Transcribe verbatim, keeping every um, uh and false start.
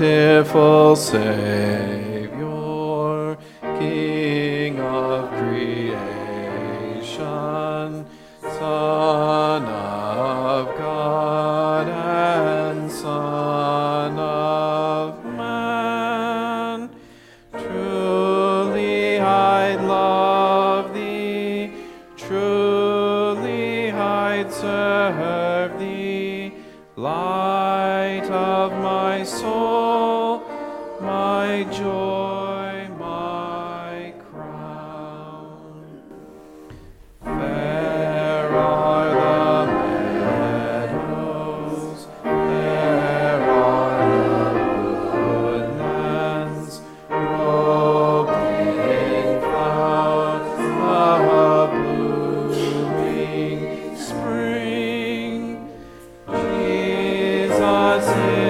bountiful Savior, King of creation, Son of God and Son of Man. Truly I'd love thee, truly I'd serve thee, light of my soul, my joy, my crown. Fair are the meadows, fair are the woodlands, robed in flowers of blooming spring. Jesus is